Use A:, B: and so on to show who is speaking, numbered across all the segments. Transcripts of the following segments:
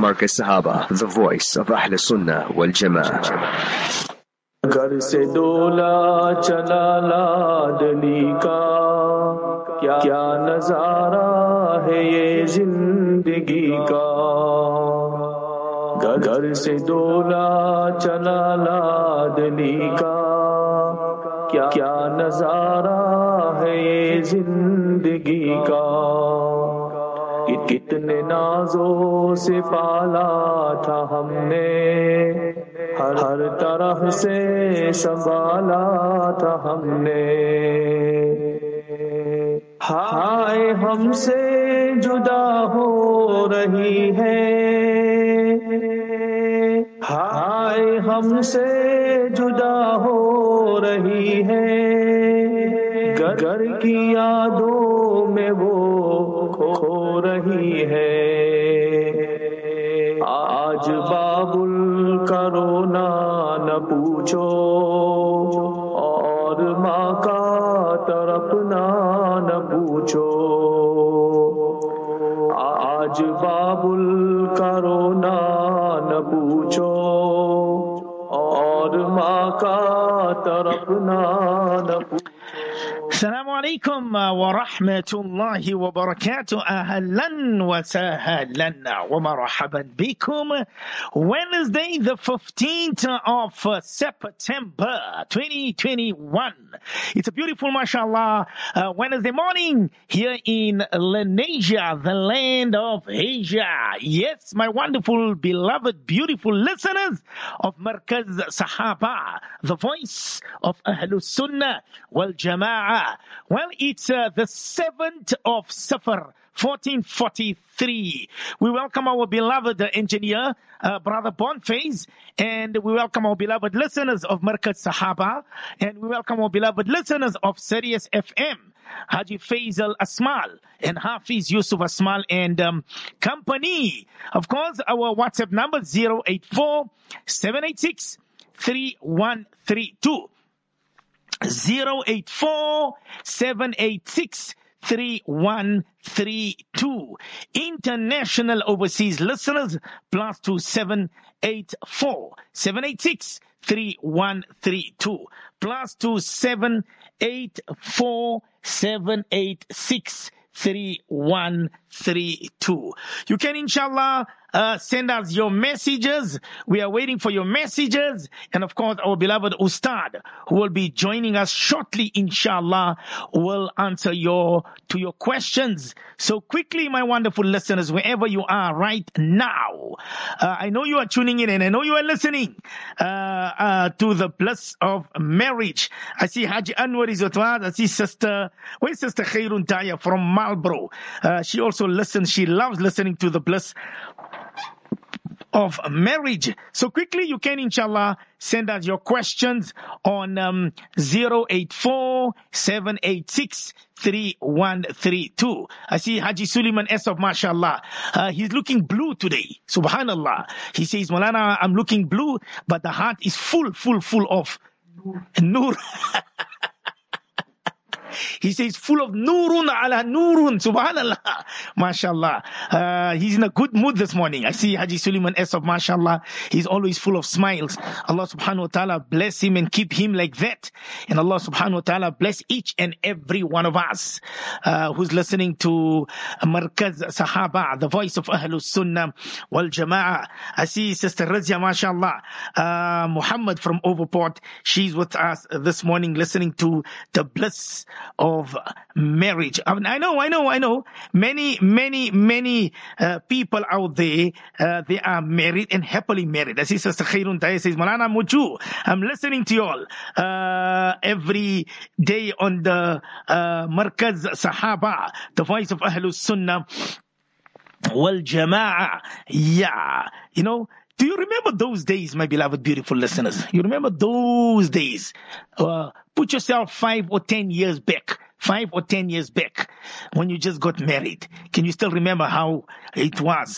A: Markaz Sahaba, the voice of Ahl Sunnah wal Jama'ah.
B: घर से डोला चला लाडली का क्या नजारा है ये जिंदगी का घर से डोला चला लाडली का क्या नजारा है ये जिंदगी का कितने नाजों से पाला था हमने हर तरह से संभाला था हमने हाय हमसे जुदा हो रही है हाय हमसे जुदा हो रही है घर की यादों में वो खो रही है आज बाबुल का रोना न पूछो और माँ का तड़पना न पूछो आज बाबुल का रोना न पूछो और माँ का तड़पना न पूछो.
C: Assalamu alaikum wa rahmatullahi wa barakatuh. Ahlan wa sahlan wa marhaban bikum. Wednesday, the 15th of September 2021. It's a beautiful, mashallah, Wednesday morning here in Lenasia, the land of Asia. Yes, my wonderful, beloved, beautiful listeners of Markaz Sahaba, the voice of Ahlus Sunnah wal Jama'ah. Well, it's the 7th of Safar, 1443. We welcome our beloved engineer, Brother Boniface, and we welcome our beloved listeners of Markaz Sahaba, and we welcome our beloved listeners of Sirius FM, Haji Faisal Asmal, and Hafiz Yusuf Asmal and company. Of course, our WhatsApp number 084-786-3132. 084-786-3132. International overseas listeners +2784786-3132 +2784786-3132. You can inshallah send us your messages. We are waiting for your messages. And of course, our beloved Ustad, who will be joining us shortly, inshallah, will answer your questions. So quickly, my wonderful listeners, wherever you are right now, I know you are tuning in and I know you are listening to the bliss of marriage. I see Haji Anwar is with us. I see where's Sister Khairun Taya from Marlborough? She also listens. She loves listening to the bliss of marriage. So quickly, you can inshallah send us your questions on 084-786-3132. I see Haji Suleiman S of mashallah. He's looking blue today. Subhanallah. He says, Malana, I'm looking blue, but the heart is full of nur. He says, full of nurun ala nurun. Subhanallah. MashaAllah. He's in a good mood this morning. I see Haji Suleiman S of MashaAllah. He's always full of smiles. Allah subhanahu wa ta'ala bless him and keep him like that. And Allah subhanahu wa ta'ala bless each and every one of us who's listening to Markaz Sahaba, the voice of Ahlus Sunnah wal Jama'ah. I see Sister Razia, MashaAllah. Muhammad from Overport. She's with us this morning listening to the bliss of marriage. I know. Many people out there, they are married and happily married. I see Sister Khairun Taya says, Malana Muju, I'm listening to you all every day on the Markaz Sahaba, the voice of Ahlus Sunnah wal Jama'ah. Yeah, do you remember those days, my beloved, beautiful listeners? You remember those days? Put yourself 5 or 10 years back. 5 or 10 years back when you just got married. Can you still remember how it was?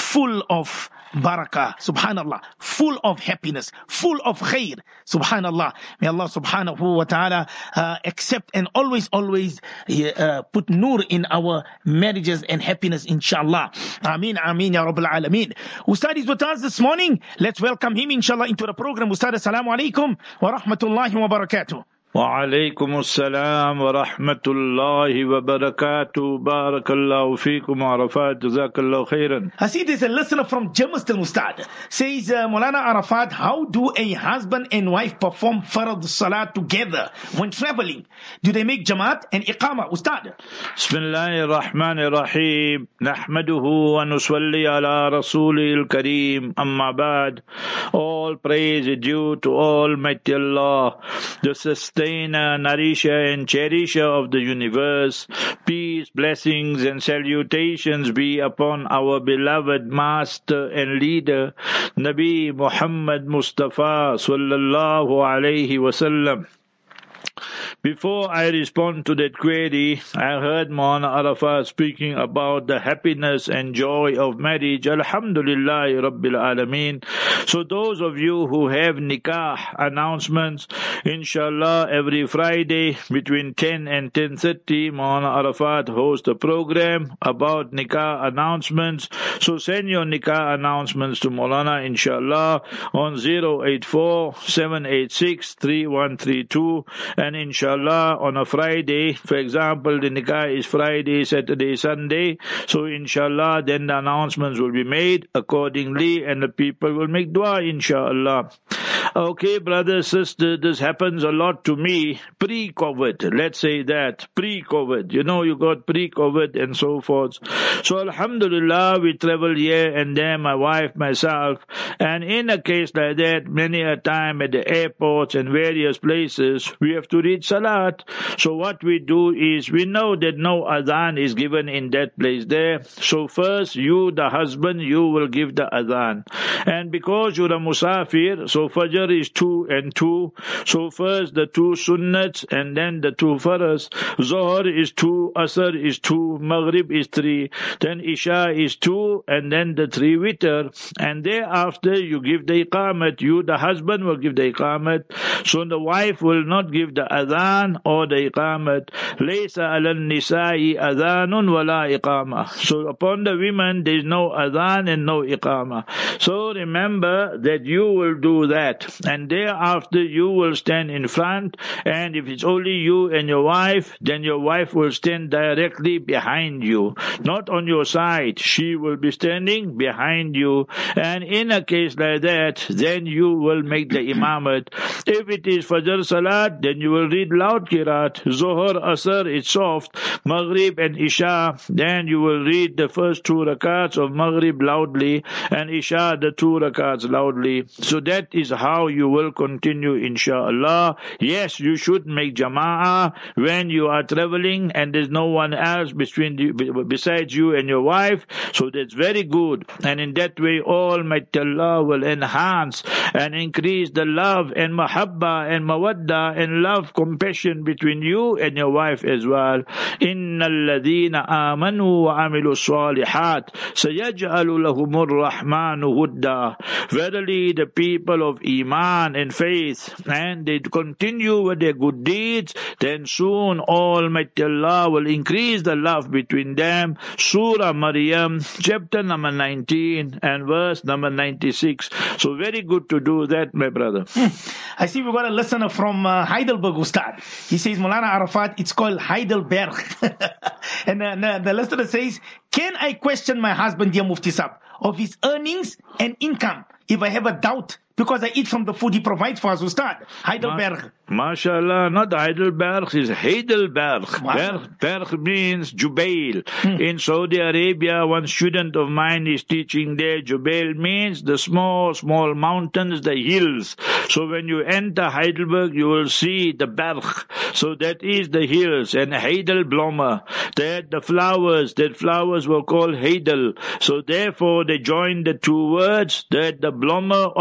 C: full of barakah, subhanallah, full of happiness, full of khair, subhanallah. May Allah subhanahu wa ta'ala accept and always put nur in our marriages and happiness, inshallah. Ameen, ameen, ya Rabbil Alameen. Ustad is with us this morning. Let's welcome him, inshallah, into the program. Ustad, assalamu alaikum wa rahmatullahi wa barakatuh.
D: وعليكم السلام ورحمة الله وبركاته. بارك الله فيكم عرفات. جزاك الله خيرا.
C: I see there's a listener from Germiston, Ustad. Says, Maulana Arafat, how do a husband and wife perform Farad Salat together when traveling? Do they make Jamaat and Iqamah, Ustad?
D: Bismillahir Rahmanir Rahim. Nahmaduhu wa nusalli ala Rasulil Kareem. Amma ba'd. All praise is due to Almighty Allah, the sustainer, nourisher and cherisher of the universe. Peace, blessings and salutations be upon our beloved master and leader, Nabi Muhammad Mustafa sallallahu alayhi wasallam. Before I respond to that query, I heard Maulana Arafat speaking about the happiness and joy of marriage. Alhamdulillah Rabbil Alameen. So those of you who have nikah announcements, inshallah, every Friday between 10 and 10:30, Maulana Arafat hosts a program about nikah announcements. So send your nikah announcements to Maulana, inshallah, on 084-786-3132, and inshallah on a Friday, for example, the nikah is Friday, Saturday, Sunday, so inshallah then the announcements will be made accordingly and the people will make dua, inshallah. Okay, brothers, sisters, this happens a lot to me pre-COVID, let's say that, pre-COVID, you got pre-COVID and so forth. So alhamdulillah, we travel here and there, my wife, myself, and in a case like that, many a time at the airports and various places, we have to read Salat. So what we do is, we know that no adhan is given in that place there. So first, you, the husband, you will give the adhan. And because you're a musafir, so Fajr is 2 and 2. So first the 2 sunnats and then the 2 faras. Zohar is 2, Asr is 2, Maghrib is 3, then Isha is 2, and then the 3 witr. And thereafter you give the iqamat. You, the husband, will give the iqamat. So the wife will not give the adhan or the iqamat. Laysa ala nisa'i adhanun wala iqama. So upon the women there is no adhan and no iqama. So remember that you will do that, and thereafter you will stand in front, and if it's only you and your wife, then your wife will stand directly behind you, not on your side. She will be standing behind you, and in a case like that, then you will make the imamat. If it is Fajr Salat, then you will read loud Qiraat. Zohar, Asr, it's soft. Maghrib and Isha, then you will read the first 2 rakats of Maghrib loudly, and Isha the 2 rakats loudly. So that is how you will continue, inshallah. Yes, you should make jama'ah when you are traveling and there's no one else besides you and your wife. So that's very good. And in that way, Almighty Allah will enhance and increase the love and mahabba and mawadda and love, compassion between you and your wife as well. Innal ladhina amanu wa amilu salihat sayaj'alu lahumur rahmanu hudda. Verily, the people of Iman and faith, and they continue with their good deeds, then soon Almighty Allah will increase the love between them. Surah Maryam, chapter number 19 and verse number 96. So very good to do that, my brother.
C: I see we got a listener from Heidelberg, Ustad. He says, Maulana Arafat, it's called Heidelberg. And the listener says, can I question my husband, dear Mufti Sahib, of his earnings and income if I have a doubt? Because I eat from the food he provides for us, Ustad. Heidelberg.
D: MashaAllah, not Heidelberg, it's Heidelberg. Berg means Jubail. In Saudi Arabia, one student of mine is teaching there. Jubail means the small mountains, the hills. So when you enter Heidelberg, you will see the Berg. So that is the hills. And Heidelblomer, that flowers were called Heidel. So therefore they joined the 2 words, that the Blomer of the Berg.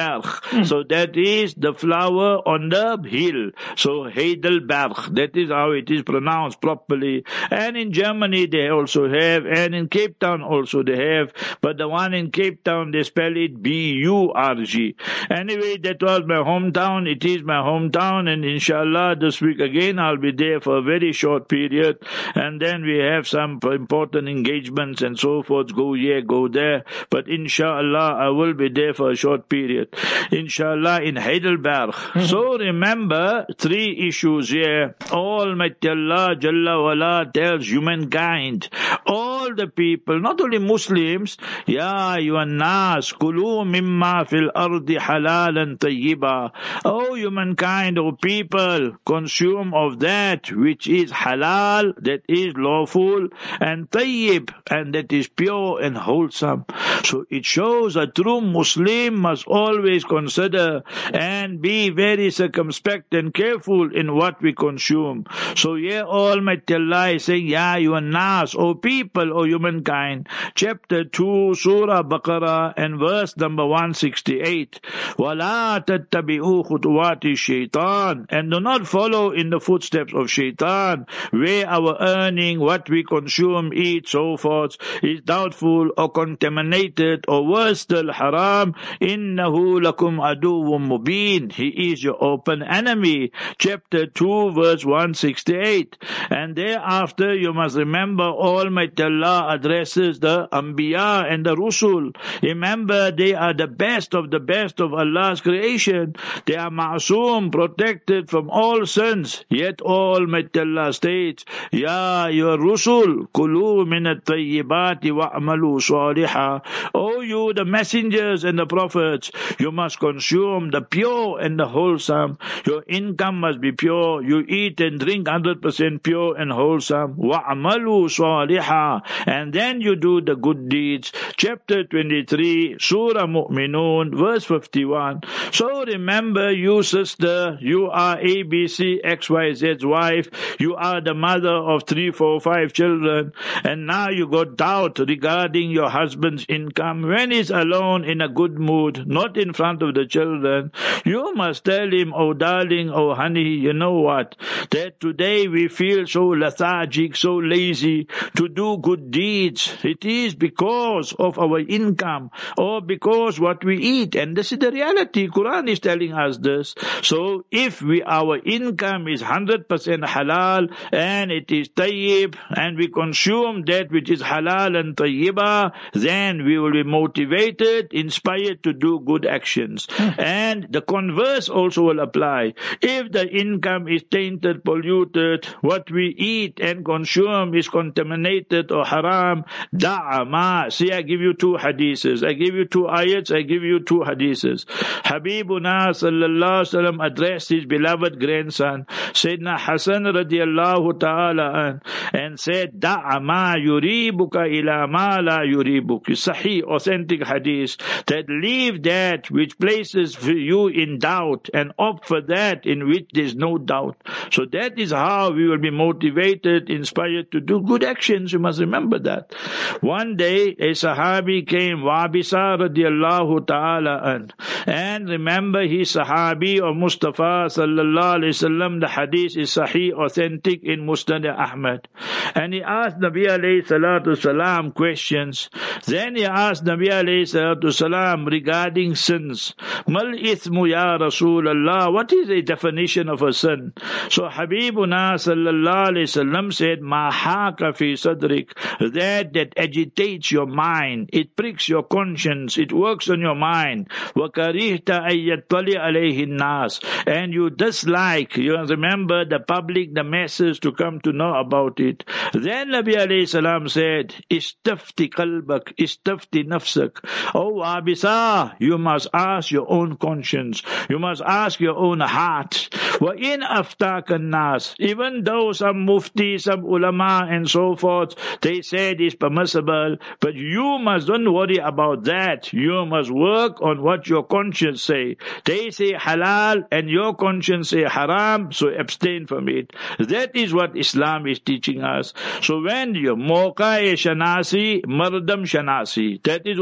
D: Heidelberg. So that is the flower on the hill. So Heidelberg, that is how it is pronounced properly. And in Germany they also have, and in Cape Town also they have, but the one in Cape Town they spell it B-U-R-G. Anyway, that was my hometown. It is my hometown, and inshallah this week again I'll be there for a very short period, and then we have some important engagements and so forth, go here, go there, but inshallah I will be there for a short period, inshallah, in Heidelberg. So remember 3 issues here. Almighty Allah Jalla wala tells humankind, all the people, not only Muslims, Ya ayyuhan nas kulu mimma fil ardi halalan tayyiba. Oh humankind, oh people, consume of that which is halal, that is lawful, and tayyib, and that is pure and wholesome. So it shows a true Muslim must always consider and be very circumspect and careful in what we consume. So here Almighty Allah is saying, Ya ayyuhan nas, O people, O humankind, chapter 2, Surah Baqarah, and verse number 168. وَلَا تَتَّبِعُوا خُطُوَاتِ الشَّيْطَانِ, and do not follow in the footsteps of shaitan, where our earning, what we consume, eat, so forth, is doubtful or contaminated, or worse still, haram. إِنَّهُ لَكُمْ عَدُوٌّ مُبِينٌ, he is your open enemy. Chapter 2, verse 168. And thereafter you must remember Almighty Allah addresses the Anbiya and the Rusul. Remember, they are the best of Allah's creation. They are ma'soom, protected from all sins. Yet Almighty Allah states, Ya your Rusul, kulu min at-tayyibati wa'amalu salihah. O you, the messengers and the prophets, you must consume the pure and the wholesome. Your income must be pure. You eat and drink 100% pure and wholesome. Wa'amalu salihah. And then you do the good deeds. Chapter 23, Surah Mu'minun, verse 51. So remember, you sister, you are ABC XYZ's wife. You are the mother of 3, 4, 5 children. And now you got doubt regarding your husband's income. When he's alone in a good mood, not in front of the children, you must tell him, oh darling, oh honey, you know what? That today we feel so lethargic, so lazy to do good deeds. It is because of our income or because what we eat. And this is the reality. Quran is telling us this. So if our income is 100% halal and it is tayyib, and we consume that which is halal and tayyibah, then we will be motivated, inspired to do good actions. And the converse also will apply. If the income is tainted, polluted, what we eat and consume is contaminated or haram, da'ama. See, I give you 2 hadiths. I give you 2 ayats, I give you 2 hadiths. Habibuna sallallahu alaihi wasallam addressed his beloved grandson, Sayyidina Hasan radiallahu ta'ala, and said, da'ama yuribuka ila ma la yuribuk. Sahih, authentic hadith, that leave that which places you in doubt and opt for that in which there is no doubt. So that is how we will be motivated, inspired to do good actions. You must remember that. One day a Sahabi came, Wabisa radiallahu ta'ala, and remember he Sahabi of Mustafa sallallahu alayhi wasallam. The hadith is sahih, authentic in Musnad Ahmad. And he asked Nabi alayhi salatu salam questions. Then he asked Nabi alayhi salatu salam regarding sins. Mal ithmu ya Rasulallah, what is the definition of a sin? So Habibuna sallallahu alayhi wasallam said, ma haka fi sadrik, that agitates your mind, it pricks your conscience, it works on your mind. Wa karihta ayyattali alayhi nas, and you dislike, you remember, the public, the masses to come to know about it. Then Nabi alayhi salam said, istafti qalbak, istafti nafsak. Oh Abisa, you must ask your own conscience, you must ask your own heart. Wa in aftaka nas, even though some mufti, some ulama and so forth, they said it's permissible, but you must don't worry about that. You must work on what your conscience say. They say halal and your conscience say haram, so abstain from it. That is what Islam is teaching us. So when you moqa shanasi, mardam shanasi, that is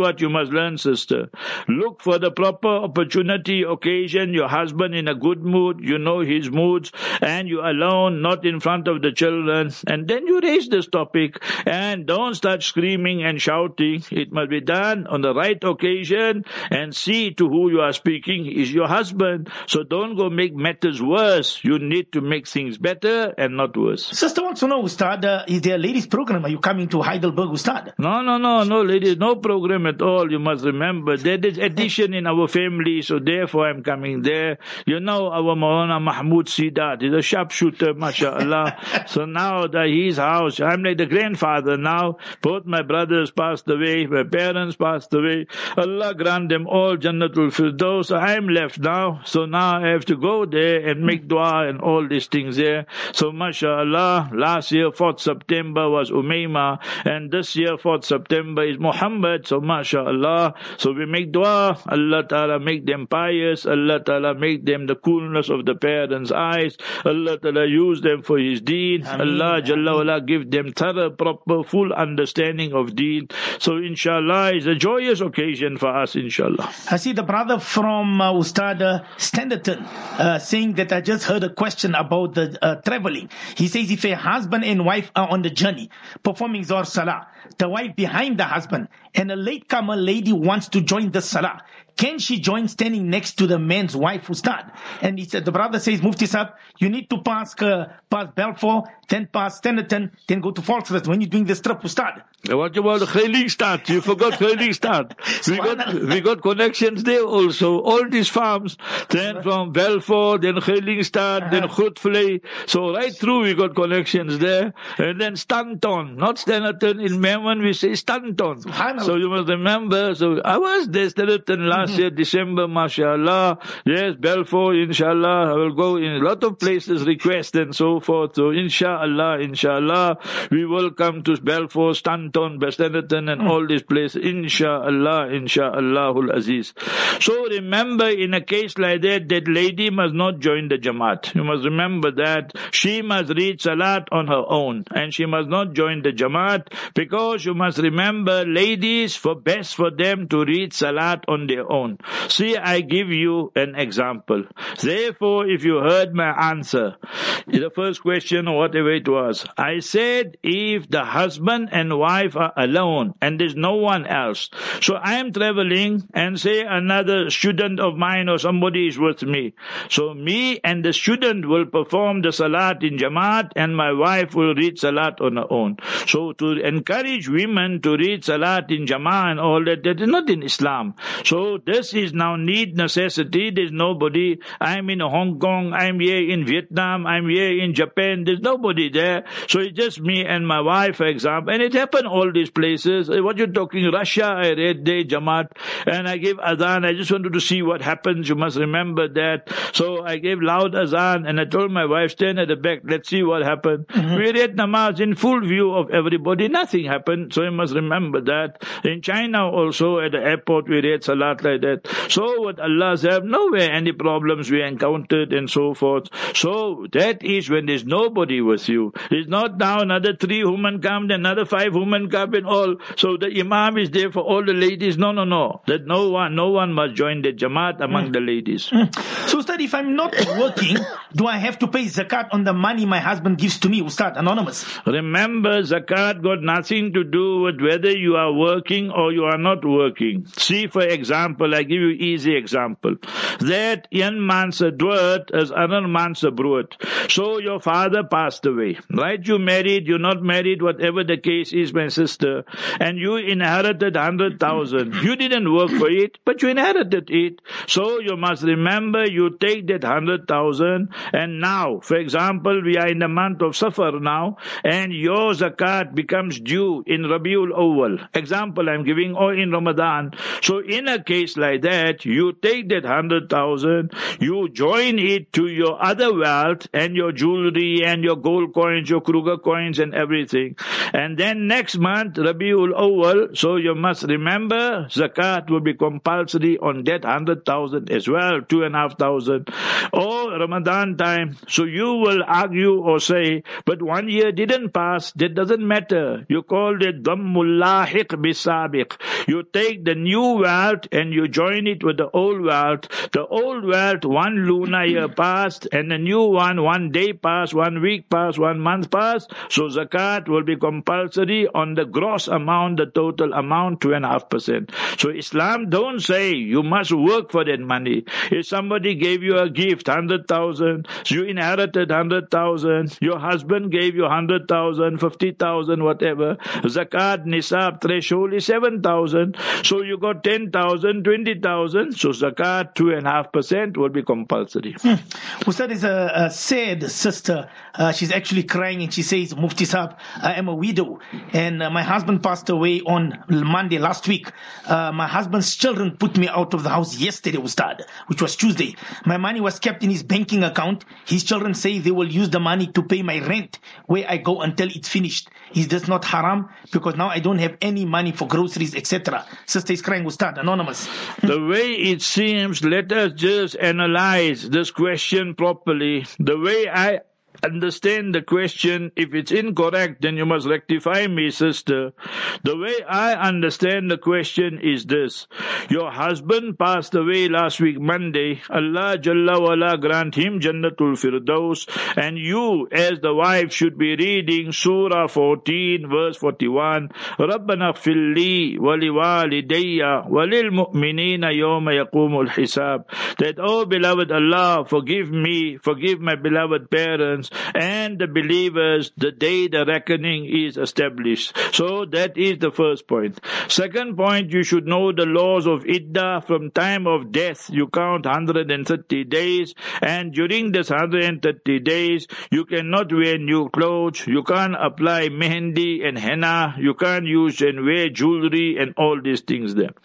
D: what you must learn, sister. Look for the proper opportunity, occasion, your husband in a good mood, you know his moods, and you alone, not in front of the children, and then you raise this topic, and don't start screaming and shouting. It must be done on the right occasion, and see to who you are speaking is your husband. So don't go make matters worse. You need to make things better and not worse.
C: Sister wants to know, Ustad, is there a ladies program? Are you coming to Heidelberg, Ustad?
D: No, ladies, no program at all. You must remember there is addition in our family, so therefore I'm coming there. You know our Maulana Mahmoud Sidat is a sharpshooter, mashallah. So now that his house, I'm like the grandfather now. Both my brothers passed away, my parents passed away. Allah grant them all Jannatul Firdaus. So I'm left now. So now I have to go there and make dua and all these things there. So mashallah, last year 4th September was Umayma, and this year 4th September is Muhammad. So mashallah, so we make dua, Allah Ta'ala make them pious, Allah Ta'ala make them the coolness of the parents' eyes, Allah Ta'ala use them for His deen, Allah Jalla wala give them thorough, proper, full understanding of deen. So inshallah, it's a joyous occasion for us, inshallah.
C: I see the brother from Ustad Standerton saying that I just heard a question about the traveling. He says if a husband and wife are on the journey performing Zohar Salah, the wife behind the husband, and a latecomer lady wants to join the Salah, can she join standing next to the man's wife, Ustad? And he said, the brother says, Mufti Sahib, you need to pass Balfour, then pass Standerton, then go to Falkirk when you're doing this trip, Ustad.
D: What about the Khailigstad? You forgot Khailigstad. We got connections there also. All these farms, then from Balfour, then Khailigstad, then Grootfontein. So right through we got connections there. And then Stanton, not Standerton. In Merman we say Stanton. So you must remember. So I was there, Standerton last year, December, mashallah. Yes, Balfour, inshallah. I will go in a lot of places, request and so forth. So inshallah, we will come to Balfour, Stanton, Standerton and all these places. Insha'Allahul Aziz. So remember, in a case like that lady must not join the Jamaat. You must remember that. She must read Salat on her own. And she must not join the Jamaat, because you must remember, ladies, best for them to read Salat on their own. See, I give you an example. Therefore, if you heard my answer, the first question or whatever it was, I said if the husband and wife are alone and there's no one else. So I am traveling and say another student of mine or somebody is with me. So me and the student will perform the Salat in Jamaat and my wife will read Salat on her own. So to encourage women to read Salat in Jamaat and all that is not in Islam. So this is now necessity. There's nobody. I'm in Hong Kong. I'm here in Vietnam. I'm here in Japan. There's nobody there. So it's just me and my wife, for example. And it happened all these places. What you're talking, Russia, I read day Jamaat. And I gave Adhan. I just wanted to see what happens. You must remember that. So I gave loud Adhan and I told my wife, stand at the back. Let's see what happened. We read namaz in full view of everybody. Nothing happened. So you must remember that. In China also, at the airport, we read Salat like that. So what Allah said, nowhere any problems we encountered and so forth. So that is when there's nobody with you. It's not now another 3 women come, then another 5 women come and all. So the Imam is there for all the ladies. No. That no one must join the Jamaat among the ladies.
C: So Ustad, if I'm not working, do I have to pay zakat on the money my husband gives to me, Ustad, anonymous?
D: Remember, zakat got nothing to do with whether you are working or you are not working. See, for example, I give you easy example. That een man se dood is ander man se brood. So your father passed away, right? You married, you're not married, whatever the case is, my sister, and you inherited 100,000. You didn't work for it, but you inherited it. So you must remember, you take that 100,000, and now, for example, we are in the month of Safar now, and your zakat becomes due in Rabiul Awwal. Example I'm giving, or in Ramadan. So in a case like that, you take that 100,000, you join it to your other wealth and your jewelry and your gold coins, your Kruger coins and everything. And then next month, Rabiul Awwal, so you must remember, zakat will be compulsory on that 100,000 as well, 2,500. Or Ramadan time, so you will argue or say, but 1 year didn't pass, that doesn't matter. You call it Dhammul Lahiq Bisabiq. tafriq. You take the new wealth and you join it with the old wealth. The old wealth, 1 lunar year passed, and the new one day passed, 1 week passed, 1 month passed. So zakat will be compulsory on the gross amount, the total amount, 2.5%. So Islam don't say you must work for that money. If somebody gave you a gift, 100,000, you inherited 100,000, your husband gave you 100,000, 50,000, whatever, zakat nisab threshold is 7,000, so you got 10,000, 20,000, so zakat 2.5% will be compulsory.
C: Ustad is a sad sister. She's actually crying and she says, Mufti Saab, I am a widow and my husband passed away on Monday last week. My husband's children put me out of the house yesterday, Ustad, which was Tuesday. My money was kept in his banking account. His children say they will use the money to pay my rent where I go until it's finished. Is this not haram? Because now I don't have any money for groceries, etc. Sister is crying, Ustad, anonymous.
D: The way it seems, let us just analyze this question properly. The way I understand the question, if it's incorrect, then you must rectify me, sister. The way I understand the question is this. Your husband passed away last week Monday. Allah Jalla wala grant him Jannatul Firdaus, and you as the wife should be reading Surah 14 verse 41. Rabbana ghfirli wa liwalidayya wa lil mu'minina yawma yaqumul hisab. That, oh beloved Allah, forgive me, forgive my beloved parents and the believers the day the reckoning is established. So that is the first point. Second point, you should know the laws of iddah. From time of death you count 130 days, and during this 130 days you cannot wear new clothes, you can't apply mehendi and henna, you can't use and wear jewelry and all these things there.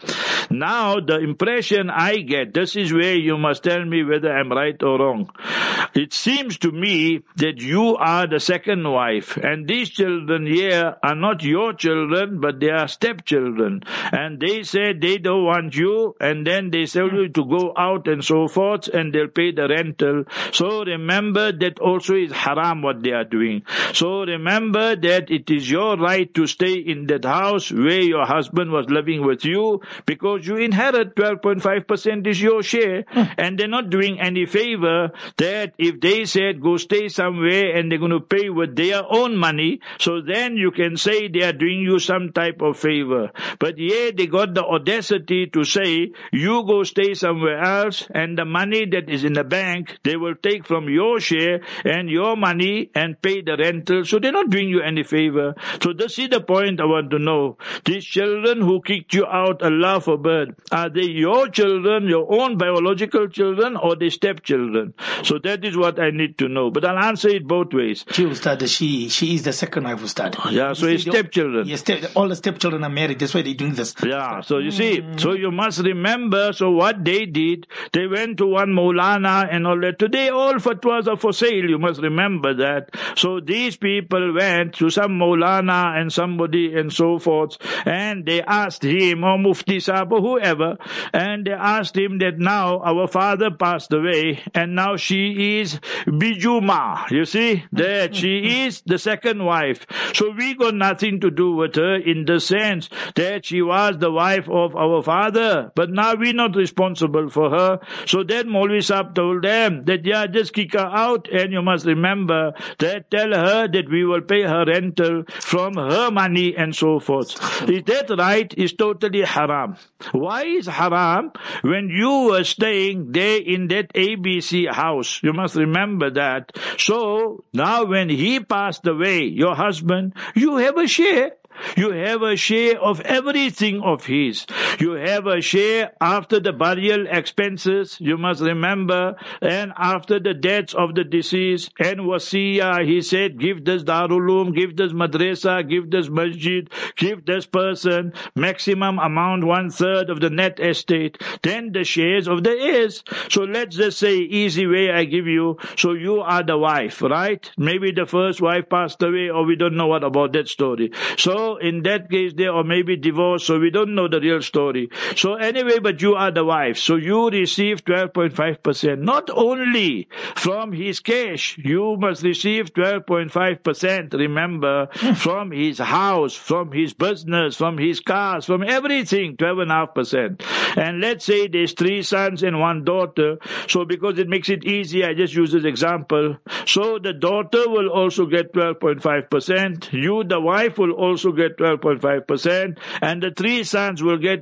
D: Now the impression I get, this is where you must tell me whether I'm right or wrong. It seems to me that you are the second wife, and these children here are not your children, but they are stepchildren. And they said they don't want you, and then they tell you to go out and so forth, and they'll pay the rental. So remember that also is haram what they are doing. So remember that it is your right to stay in that house where your husband was living with you, because you inherit 12.5% is your share, and they're not doing any favor. That if they said go stay somewhere and they're going to pay with their own money, so then you can say they are doing you some type of favor. But yeah, they got the audacity to say you go stay somewhere else, and the money that is in the bank they will take from your share and your money and pay the rental. So they're not doing you any favor. So this is the point I want to know. These children who kicked you out, Allah forbid, are they your children, your own biological children, or they stepchildren? So that is what I need to know. But I'll answer it both ways.
C: She is the second wife, Ustad.
D: Yeah, so it's stepchildren.
C: Yes, all the stepchildren are married. That's why they're doing this.
D: Yeah, so you see, so you must remember, so what they did, they went to one Maulana and all that. Today all fatwas are for sale, you must remember that. So these people went to some Maulana and somebody and so forth, and they asked him, or Mufti Saab or whoever, and they asked him that now our father passed away, and now she is Bijuma. You see, that she is the second wife. So we got nothing to do with her in the sense that she was the wife of our father, but now we're not responsible for her. So then Maulvi Saab told them that, yeah, just kick her out, and you must remember that, tell her that we will pay her rental from her money and so forth. Is that right? It's totally haram. Why is haram? When you were staying there in that ABC house, you must remember that. So now when he passed away, your husband, you have a share. You have a share of everything of his. You have a share after the burial expenses, you must remember, and after the deaths of the deceased, and wasiyah, he said, give this Darul, give this madrasa, give this masjid, give this person, maximum amount 1/3 of the net estate, then the shares of the heirs. So let's just say, easy way I give you, so you are the wife, right? Maybe the first wife passed away, or we don't know what about that story. So So in that case, or maybe divorced, so we don't know the real story. So anyway, but you are the wife. So you receive 12.5%. Not only from his cash, you must receive 12.5%. Remember, from his house, from his business, from his cars, from everything, 12.5%. And let's say there's 3 sons and 1 daughter. So because it makes it easy, I just use this example. So the daughter will also get 12.5%. You, the wife, will also get 12.5%. And the 3 sons will get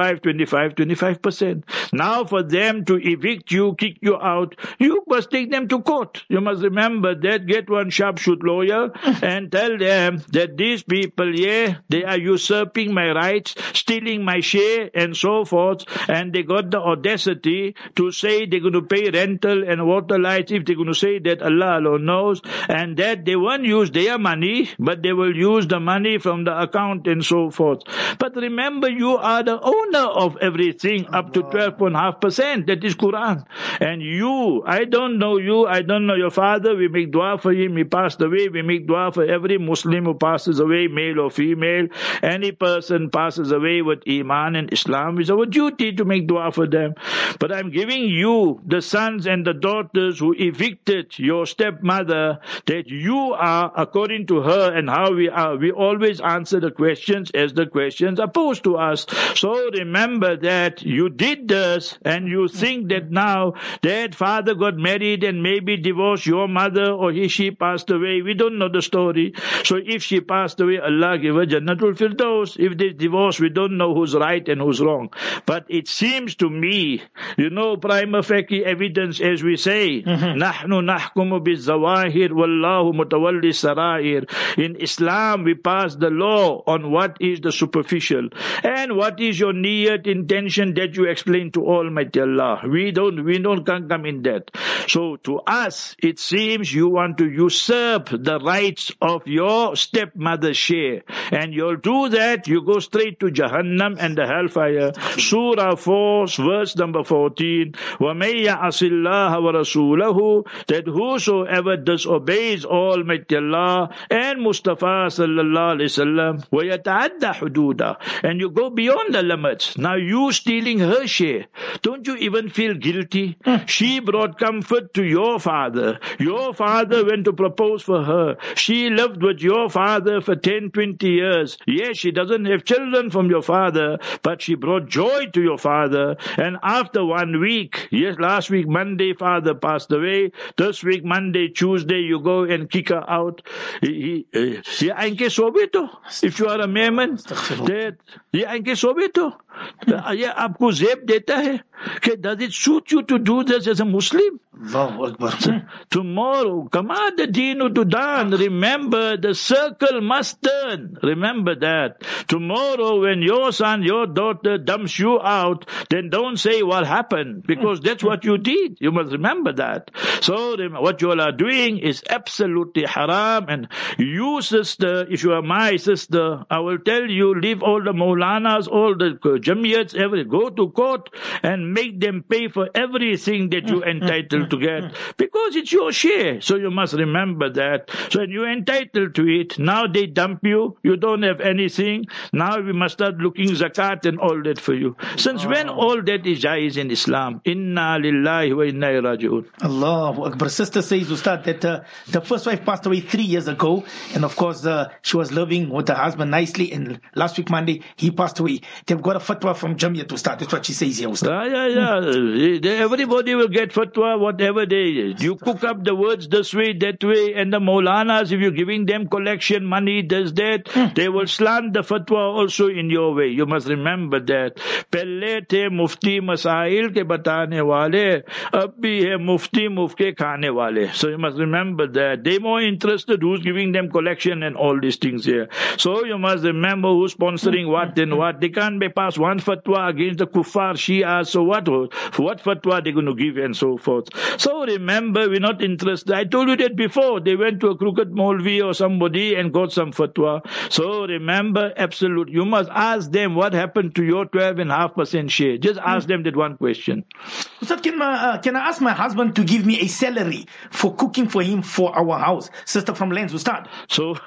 D: 25%. Now for them to evict you, kick you out, you must take them to court. You must remember that. Get one sharpshoot lawyer and tell them that these people, they are usurping my rights, stealing my share and so forth, and they got the audacity to say they're going to pay rental and water lights if they're going to say that Allah alone knows, and that they won't use their money, but they will use the money from the account and so forth. But remember, you are the owner of everything up to 12.5%. That is Quran. And you, I don't know you, I don't know your father. We make dua for him. He passed away. We make dua for every Muslim who passes away, male or female. Any person passes away with Iman and Islam, it's our duty to make dua for them. But I'm giving you, the sons and the daughters who evicted your stepmother, that you are, according to her and how we are, we always answer the questions as the questions are posed to us. So remember that you did this, and you think that now that father got married and maybe divorced your mother, or she passed away. We don't know the story. So if she passed away, Allah give her Jannatul Firdaus. If they divorce, we don't know who's right and who's wrong. But it seems to me, prima facie evidence, as we say, Nahnu nahkumu bizawahir wallahu mutawalli sarair. In Islam, we pass the law on what is the superficial and what is your niyat, intention, that you explain to Almighty Allah. We don't come in that. So to us, it seems you want to usurp the rights of your stepmother's share, and you'll do that, you go straight to Jahannam and the hellfire. Surah 4, verse number 14. وَمَن يَعْصِ اللَّهَ وَرَسُولَهُ, that whosoever disobeys Almighty Allah and Mustafa sallallahu alaihi wasallam, وَيَتَعَدَّ حُدُودًا, and you go beyond the limits. Now you stealing her share. Don't you even feel guilty? She brought comfort to your father. Your father went to propose for her. She lived with your father for 10, 20 years. Yes, she doesn't have children from your father, but she brought joy to your father. And after 1 week, yes, last week Monday, father passed away. This week Monday, Tuesday, you go and kick her out. If you are a Mehman, आपको ज़ेब देता है कि does it suit you to do this as a Muslim? Tomorrow, kama the dinu tudan. Remember, the circle must turn. Remember that. Tomorrow, when your son, your daughter dumps you out, then don't say what happened, because that's what you did. You must remember that. So what you all are doing is absolutely haram. And you, sister, if you are my sister, I will tell you, leave all the Maulanas, all the Jamiyats, go to court and make them pay for everything that you're entitled to get, because it's your share. So you must remember that. So when you're entitled to it, now they dump you, you don't have anything. Now we must start looking zakat and all that for you. Since when all that is jaiz in Islam? Inna lillahi wa inna ilaihi raji'un.
C: Allahu Akbar. Sister says, Ustad, that the first wife passed away 3 years ago, and of course she was living with her husband nicely, and last week Monday he passed away. They've got a fatwa from Jamiyat, Ustad. That's what she says here, Ustad.
D: Everybody will get fatwa, whatever they is. You cook up the words this way, that way, and the Maulanas, if you're giving them collection money, this, that, they will slant the fatwa also in your way. You must remember that. Pehle the mufti masail ke batane wale, ab bhi hai mufti mufke khane wale. So you must remember that. They're more interested who's giving them collection and all these things here. So you must remember who's sponsoring what and what. They can't be pass one fatwa against the kuffar Shia. So what fatwa they're going to give and so forth. So remember, we're not interested. I told you that before. They went to a crooked Maulvi or somebody and got some fatwa. So remember, absolute. You must ask them what happened to your 12.5% share. Just ask them that one question.
C: Ustad, can I ask my husband to give me a salary for cooking for him for our house? Sister from Lens, Ustad.
D: So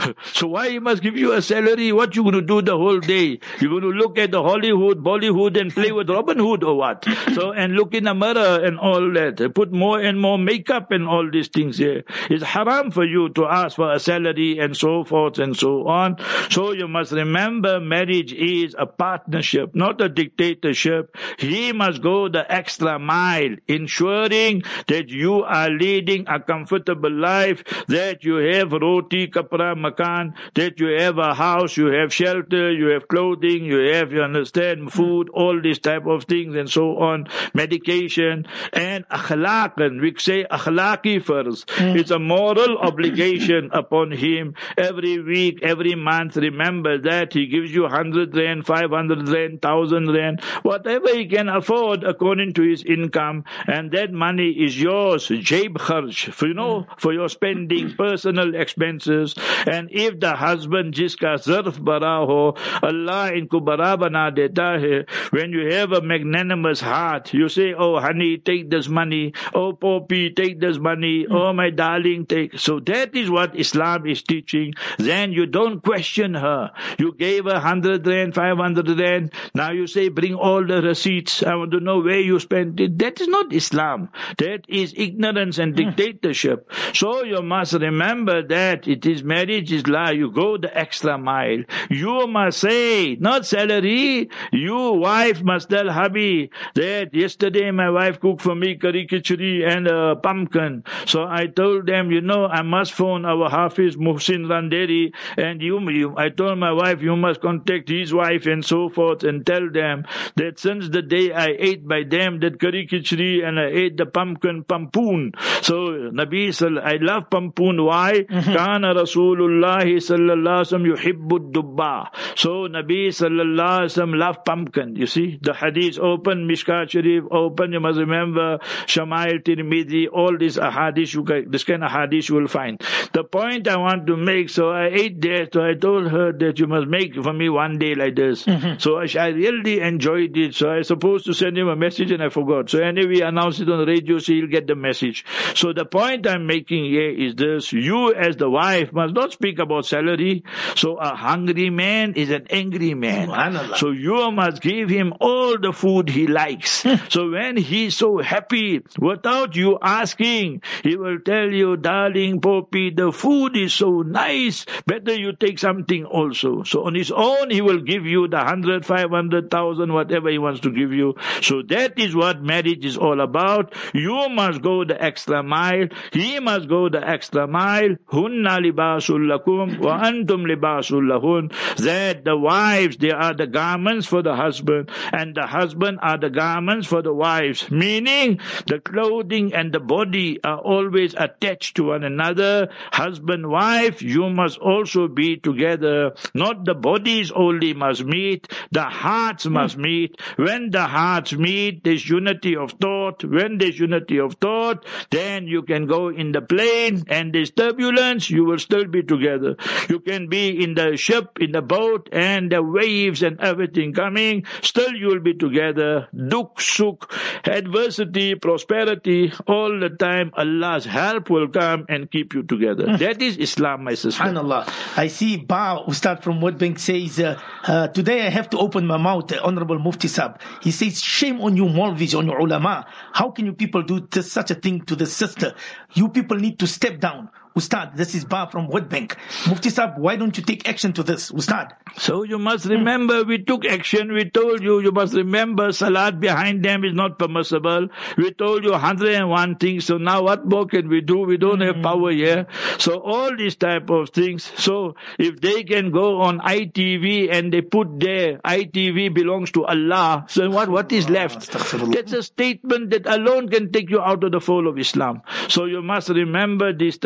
D: why he must give you a salary? What you going to do the whole day? You're going to look at the Hollywood, Bollywood and play with Robin Hood or what? So, and look in the mirror and all that. Put more and more makeup and all these things here. It's haram for you to ask for a salary and so forth and so on. So you must remember, marriage is a partnership, not a dictatorship. He must go the extra mile, ensuring that you are leading a comfortable life, that you have roti, kapra, makan, that you have a house, you have shelter, you have clothing, you understand, food, all these type of things and so on, medication, and akhlaqan. We say akhlaqi first. It's a moral obligation upon him. Every week, every month, remember that he gives you 100 rand, 500 rand, 1,000 rand, whatever he can afford according to his income, and that money is yours, jayb kharch, for your spending, personal expenses. And if the husband jiska zarf bara ho, Allah inko bara bana deta hai. When you have a magnanimous heart, you say, oh honey, take this money, oh Poppy, take this money, oh my darling, take. So that is what Islam is teaching. Then you don't question her. You gave her 100 rand, 500 rand. Now you say, bring all the receipts. I want to know where you spent it. That is not Islam. That is ignorance and dictatorship. So you must remember that it is marriage is law. You go the extra mile. You must say, not salary. You wife must tell hubby that yesterday my wife cooked for me curry khichdi and pumpkin. So I told them, I must phone our Hafiz Muhsin Randeri, and I told my wife, you must contact his wife and so forth and tell them that since the day I ate by them that curry khichdi and I ate the pumpkin pampoon. So Nabi I love pampoon. Why? Kana Rasulullah sallallahu alaihi wasallam yuhibbu dubba. So Nabi sallallahu alaihi wasallam loved pumpkin. You see, the hadith open, Mishkat Sharif open, you must remember Shama'il Tirmidhi, all these ahadith, this kind of hadith you will find. The point I want to make, so I ate there, so I told her that you must make for me one day like this. So I really enjoyed it. So I was supposed to send him a message and I forgot. So anyway, announced it on the radio, so he'll get the message. So the point I'm making here is this: you as the wife must not speak about salary. So a hungry man is an angry man. So you must give him all the food he likes. So when he's so happy, without you asking, he will tell you, darling Poppy, the food is so nice, better you take something also. So on his own, he will give you the 100, 500,000, whatever he wants to give you. So that is what marriage is all about. You must go the extra mile. He must go the extra mile. Hunna libasul lakum wa antum libasul lahun. That the wives, they are the garments for the husband, and the husband are the garments for the wives. Meaning, the clothing and the body are always attached to one another. Husband, wife, you must also be together. Not the bodies only must meet, the hearts must meet. When the hearts meet, there's unity of thought. When there's unity of thought, then you can go in the plane and there's turbulence, you will still be together. You can be in the ship, in the boat, and the waves and everything coming, still you will be together. Dukh, sukh, adversity, prosperity, all the time Allah's help will come and keep you together. That is Islam, my sister.
C: SubhanAllah. I see Ba Ustad from Woodbank says, today I have to open my mouth, Honorable Mufti Sahib. He says, shame on you Maulvis, on your ulama. How can you people do such a thing to the sister? You people need to step down. Ustad, this is Ba from Woodbank. Mufti Sahib, why don't you take action to this, Ustad?
D: So you must remember, we took action. We told you, you must remember, salat behind them is not permissible. We told you 101 things. So now what more can we do? We don't have power here. So all these type of things. So if they can go on ITV and they put there, ITV belongs to Allah. So what is left? That's a statement that alone can take you out of the fold of Islam. So you must remember this type of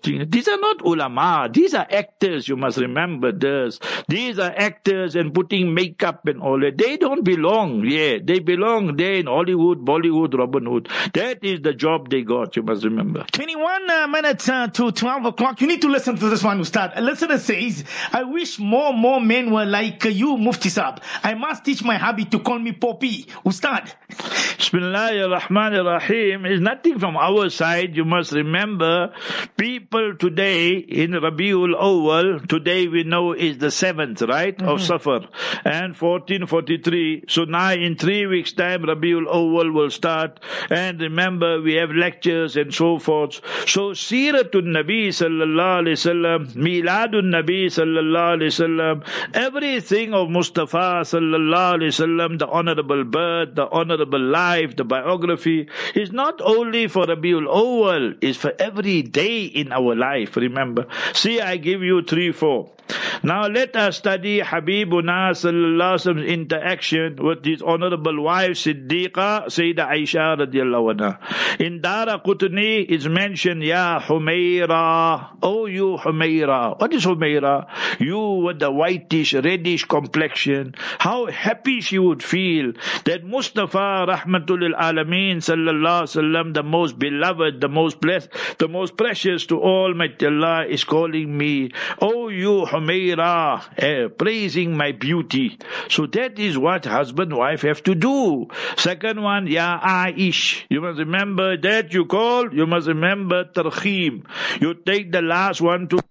D: things. These are not ulama. These are actors. You must remember this. These are actors and putting makeup and all that. They don't belong here. They belong there in Hollywood, Bollywood, Robin Hood. That is the job they got. You must remember.
C: 21 minutes to 12 o'clock. You need to listen to this one, Ustad. A listener says, I wish more men were like you, Mufti Saab. I must teach my hubby to call me Poppy. Ustad.
D: Bismillahir Rahmanir Rahim is nothing from our side. You must remember, people today in Rabiul Awwal, today we know is the 7th, right, of Safar, and 1443. So now in 3 weeks' time, Rabiul Awwal will start. And remember, we have lectures and so forth. So Siratun Nabi Sallallahu Alaihi Wasallam, Miladun Nabi Sallallahu Alaihi Wasallam, everything of Mustafa Sallallahu Alaihi Wasallam, the honorable birth, the honorable life, the biography, is not only for Rabiul Awwal, is for every day in our life, remember. See, I give you 3, 4. Now let us study Habibuna Sallallahu Alaihi Wasallam's interaction with his honorable wife Siddiqa Sayyidah Aisha radiallahu anha. In Dara Qutni is mentioned, Ya Humayra, oh you Humayra. What is Humayra? You with the whitish, reddish complexion. How happy she would feel that Mustafa Rahmatul Alameen Sallallahu Alaihi Wasallam, the most beloved, the most blessed, the most precious to Almighty Allah, is calling me, oh you Humayra, praising my beauty. So that is what husband wife have to do. Second one, Ya Aish. You must remember that you call, you must remember Tarkhim. You take the last one to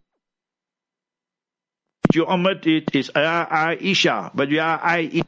D: you omit it is Ya Aisha, but Ya Aish.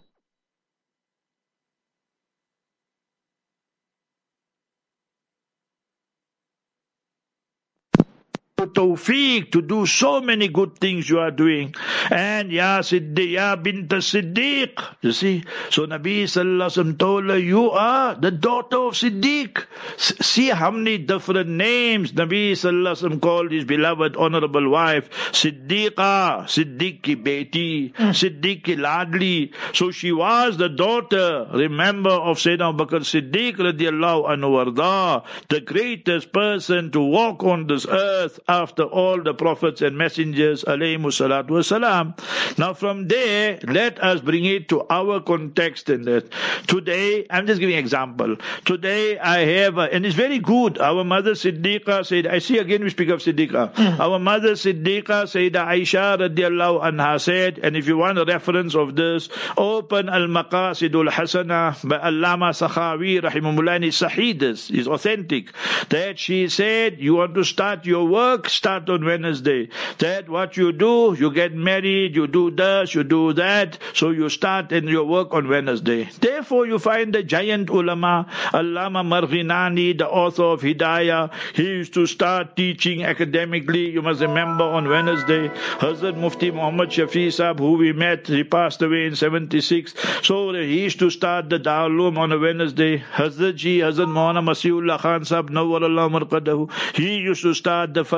D: Tawfiq to do so many good things you are doing. And Ya Siddiq, Ya bint Siddiq. You see? So Nabi Sallallahu Alaihi Wasallam told her, you are the daughter of Siddiq. See how many different names Nabi Sallallahu Alaihi Wasallam called his beloved honorable wife. Siddiqa, Siddiq ki beti, Siddiq ki ladli. So she was the daughter, remember, of Sayyidina Abu Bakr Siddiq radiallahu anhu warda, the greatest person to walk on this earth after all the prophets and messengers alayhimu salatu wasalam. Now from there, let us bring it to our context in that. Today, I'm just giving an example. Today I have, and it's very good, our mother Siddiqa said, I see again we speak of Siddiqa. Our mother Siddiqa Sayyidah Aisha radiallahu anha said, and if you want a reference of this, open Al-Maqasidul Hasana by Allama Sakhawi rahimahullah, and it's sahih, this is authentic, that she said, you want to start your work, start on Wednesday. That what you do, you get married, you do this, you do that, so you start in your work on Wednesday. Therefore you find the giant ulama, Allama Marghinani, the author of Hidayah, he used to start teaching academically, you must remember, on Wednesday. Hazrat Mufti Muhammad Shafi Sahab, who we met, he passed away in 76, so he used to start the Darul on a Wednesday. Hazrat Maulana Masiullah Khan Sahab, Nawwarallahu Marqadahu, he used to start the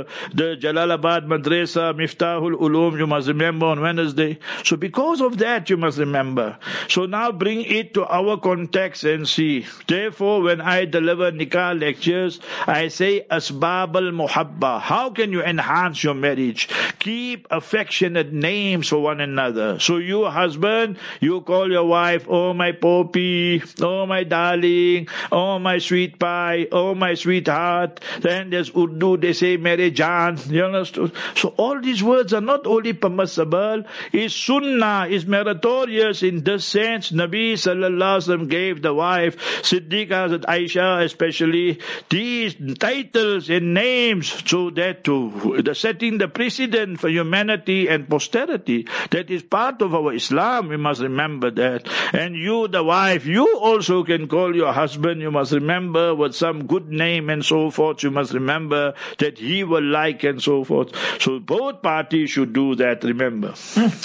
D: Jalalabad Madrasa Miftahul Ulum, you must remember, on Wednesday. So because of that, you must remember. So now bring it to our context and see. Therefore, when I deliver nikah lectures, I say Asbab al-Muhabba. How can you enhance your marriage? Keep affectionate names for one another. So you husband, you call your wife, oh my Poppy, oh my darling, oh my sweet pie, oh my sweetheart. Then there's Urdu, they say Mere Jaan. You understood? So all these words are not only permissible, is sunnah, is meritorious in this sense. Nabi Sallallahu Alaihi Wasallam gave the wife, Siddiqa Aisha especially, these titles and names, so that the setting the precedent for humanity and posterity. That is part of our Islam, we must remember that. And you, the wife, you also can call your husband, you must remember, with some good name and so forth, you must remember that he will like and so forth. So both parties should do that, remember.
C: Somebody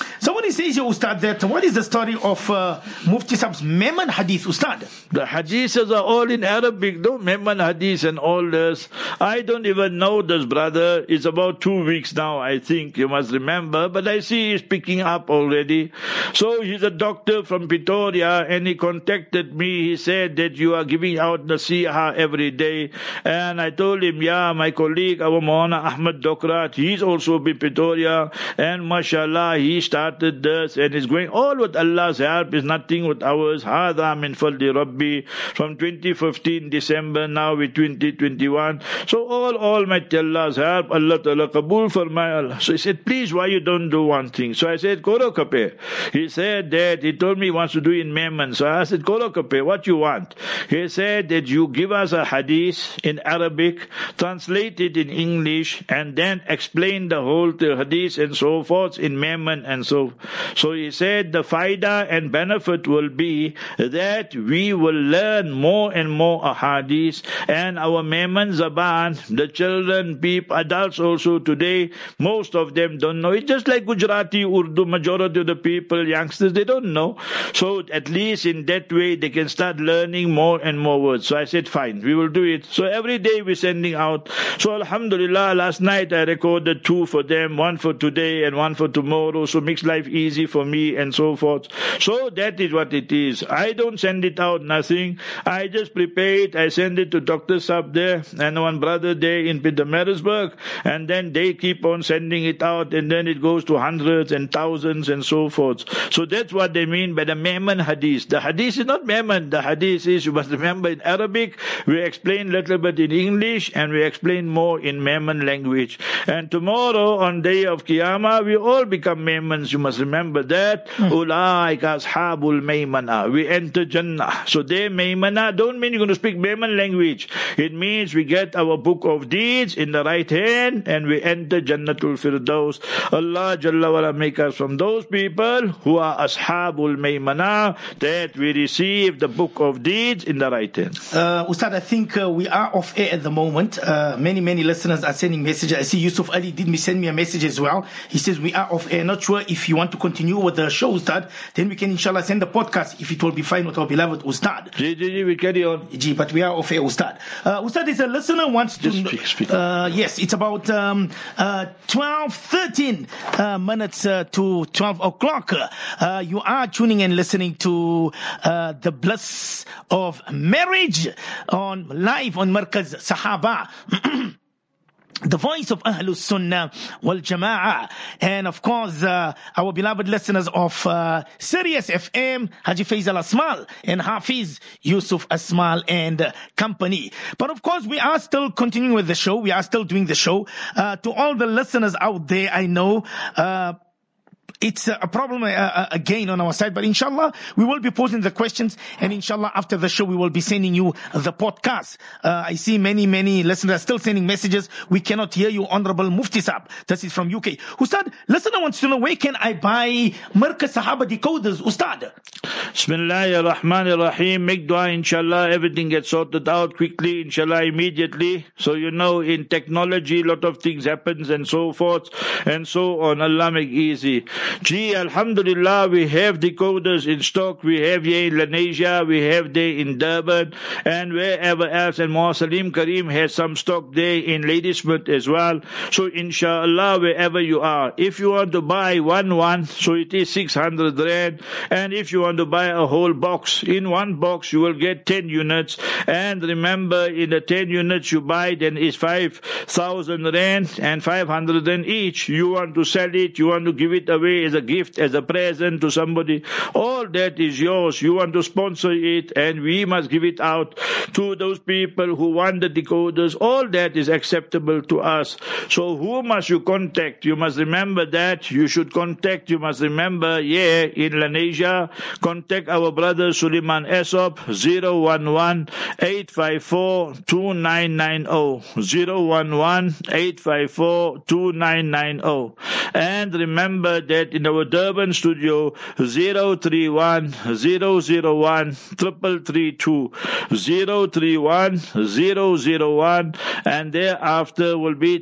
C: somebody says here, Ustad, that what is the story of Mufti Sab's Memon Hadith, Ustad?
D: The hadiths are all in Arabic, no Memon Hadith and all this. I don't even know this brother. It's about 2 weeks now, I think, you must remember. But I see he's picking up already. So he's a doctor from Pretoria, and he contacted me. He said that you are giving out nasiha every day. And I told him, yeah, my colleague, our Maulana Ahmad Dokrat, he's also in Pretoria. And mashallah, he started this and is going all with Allah's help, is nothing with ours. Hadha min fadli Rabbi. From 2015 December, now with 2021. So all Almighty Allah's help, Allah Ta'ala Qabul Farmaya. So he said, please, why you don't do one thing? So I said, Koro Kape. He said that, he told me he wants to do in Memon. So I said, Koro Kape, what you want? He said that you give us a hadith in Arabic, translate it in English, and then explain the whole hadith and so forth in Memon and so. So he said the faida and benefit will be that we will learn more and more ahadith, and our Memon Zaban, the children, people, adults also today, most of them don't know. It's just like Gujarati, Urdu, majority of the people, youngsters, they don't know. So at least in that way they can start learning more and more words. So I said, fine, we will do it. So every day we're sending out. So alhamdulillah, last night I recorded 2 for them, 1 for today and 1 for tomorrow. So makes life easy for me and so forth. So that is what it is. I don't send it out, nothing. I just prepare it. I send it to Dr. Sab there and one brother there in Pietermaritzburg, and then they keep on sending it out, and then it goes to hundreds and thousands and so forth. So that's what they mean by the Memon Hadith. The Hadith is not Memon. The Hadith is, you must remember, in Arabic, we explain a little bit in English, and we explain more in Memon language. And tomorrow, on day of Qiyamah, we all become Memons. You must remember that. Ulaika ashabul Maymana. We enter Jannah. So they Maymana don't mean you're going to speak Memon language. It means we get our book of deeds in the right hand, and we enter Jannatul Firdaus. Allah Jalla wala make us from those people who are ashabul Maymana, that we receive the book of deeds in the right hand.
C: Ustad, I think we are off air at the moment. Many listeners are sending messages. I see Yusuf Ali did send me a message as well. He says we are off air. Not sure if you want to continue with the show, Ustad. Then we can inshallah send the podcast if it will be fine with our beloved Ustad.
D: We carry on.
C: But we are off air, Ustad. Ustad, is a listener wants to...
D: Speak.
C: Yes, it's about 13 minutes to 12 o'clock. You are tuning and listening to the bliss of marriage on live on Markaz Sahaba. The voice of Ahlus Sunnah wal Jama'ah. And of course, our beloved listeners of Sirius FM, Haji Faisal Asmal and Hafiz Yusuf Asmal and company. But of course, we are still continuing with the show. We are still doing the show. To all the listeners out there, I know, it's a problem again on our side, but inshallah we will be posting the questions, and inshallah after the show we will be sending you the podcast. I see many listeners are still sending messages. We cannot hear you, Honorable Mufti Sahab. This is from UK. Ustad, listener wants to know, where can I buy Markaz Sahaba decoders, Ustad?
D: Bismillahir Rahmanir Rahim. Make dua, inshallah, everything gets sorted out quickly, inshallah, immediately. So you know, in technology, a lot of things happens and so forth and so on. Allah make easy. Gee, alhamdulillah, we have decoders in stock. We have here in Lenasia, we have there in Durban, and wherever else. And Muhammad Salim Kareem has some stock there in Ladysmith as well. So inshallah, wherever you are, if you want to buy one, so it is 600 rand. And if you want to buy a whole box, in one box you will get 10 units. And remember, in the 10 units you buy, then is 5,000 rand and 500 rand each. You want to sell it, you want to give it away as a gift, as a present to somebody, all that is yours. You want to sponsor it, and we must give it out to those people who want the decoders. All that is acceptable to us. So who must you contact? You must remember that. You should contact, you must remember, in Lenasia, contact our brother Suleiman Esop, 011-854-2990, 011-854-2990. And remember that that in our Durban studio, 031 001 3332, 031 001, and thereafter will be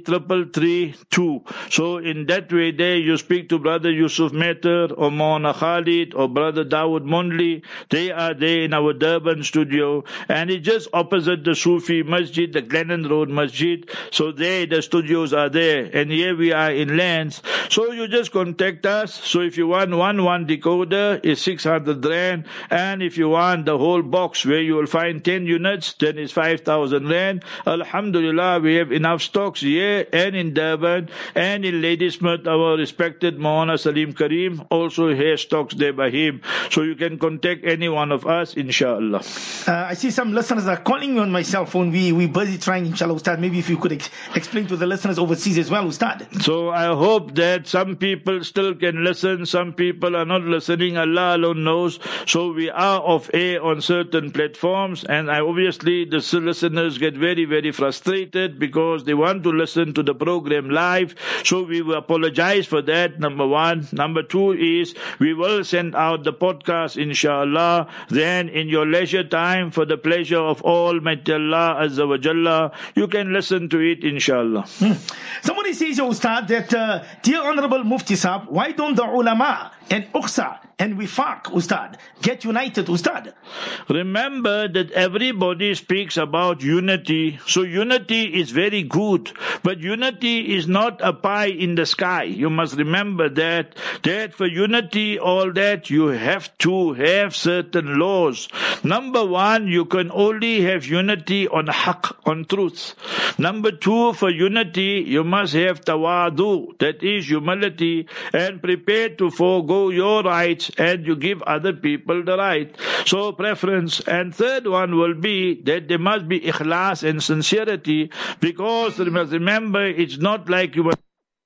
D: 3332. So in that way there, you speak to Brother Yusuf Meter or Mauna Khalid or Brother Dawood Mondli. They are there in our Durban studio, and it's just opposite the Sufi Masjid, the Glennon Road Masjid. So there, the studios are there, and here we are in Lands. So you just contact us. So if you want one decoder, it's 600 Rand, and if you want the whole box where you will find 10 units, then it's 5,000 Rand. Alhamdulillah, we have enough stocks here and in Durban and in Ladysmith. Our respected Maulana Salim Kareem also has stocks there by him. So you can contact any one of us, inshallah.
C: I see some listeners are calling me on my cell phone. We busy trying, inshallah, Ustad. Maybe if you could explain to the listeners overseas as well, Ustad.
D: So I hope that some people still can listen, some people are not listening, Allah alone knows. So we are off air on certain platforms, and obviously the listeners get very, very frustrated because they want to listen to the program live. So we will apologize for that, number one. Number two is we will send out the podcast, inshallah, then in your leisure time, for the pleasure of Almighty Allah Azza wa Jalla, you can listen to it, inshallah.
C: Somebody says, Ustad, that dear Honorable Mufti Sahab, why don't the ulama and Uqsa and Wifaq, Ustad, get united, Ustad?
D: Remember that everybody speaks about unity. So unity is very good, but unity is not a pie in the sky. You must remember that for unity, all that, you have to have certain laws. Number one, you can only have unity on haqq, on truth. Number two, for unity, you must have tawadu, that is humility, and prepare to forego your rights, and you give other people the right. So preference. And third one will be that there must be ikhlas and sincerity, because you must remember, it's not like you must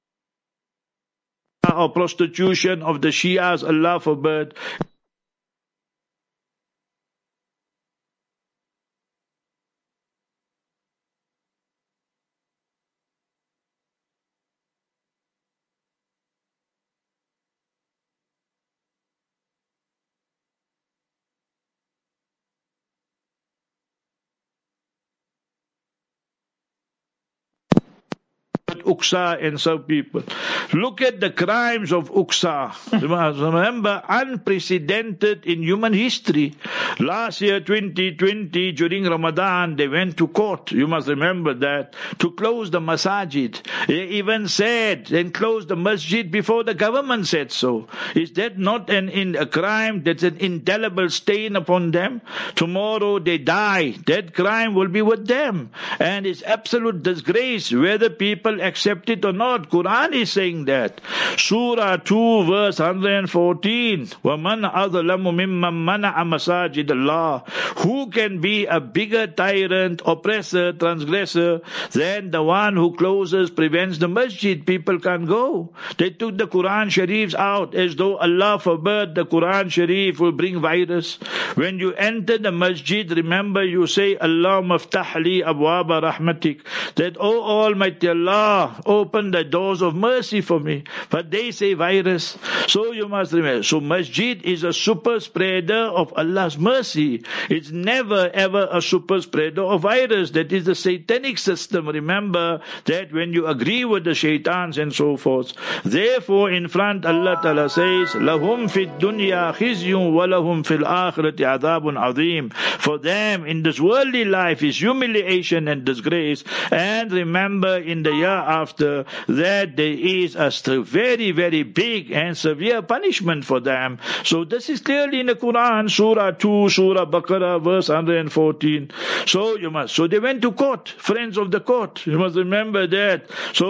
D: or prostitution of the Shias, Allah forbid. Uqsa and some people. Look at the crimes of Uqsa. Remember, unprecedented in human history. Last year, 2020, during Ramadan, they went to court. You must remember that. To close the masajid. They even said, and close the masjid before the government said so. Is that not a crime? That's an indelible stain upon them. Tomorrow they die. That crime will be with them. And it's absolute disgrace whether people accept it or not. Quran is saying that. Surah 2 verse 114. وَمَنْ أَظْلَمُ مِمَّنْ مَنَعَ مَسَاجِدَ اللَّهِ. Who can be a bigger tyrant, oppressor, transgressor than the one who closes, prevents the masjid? People can't go. They took the Quran Sharifs out as though Allah forbid the Quran Sharif will bring virus. When you enter the masjid, remember you say, Allahumma ftah li abwaba rahmatik. That, oh Almighty Allah, open the doors of mercy for me. But they say virus. So you must remember. So masjid is a super spreader of Allah's mercy. It's never ever a super spreader of virus. That is the satanic system. Remember that when you agree with the shaitans and so forth. Therefore in front Allah Ta'ala says, Lahum fid dunya khizyun wa lahum fil akhirati adhabun azim. For them in this worldly life is humiliation and disgrace. And remember in the year after that there is a very, very big and severe punishment for them. So this is clearly in the Quran, Surah 2, Surah Baqarah, verse 114. So they went to court, friends of the court. You must remember that.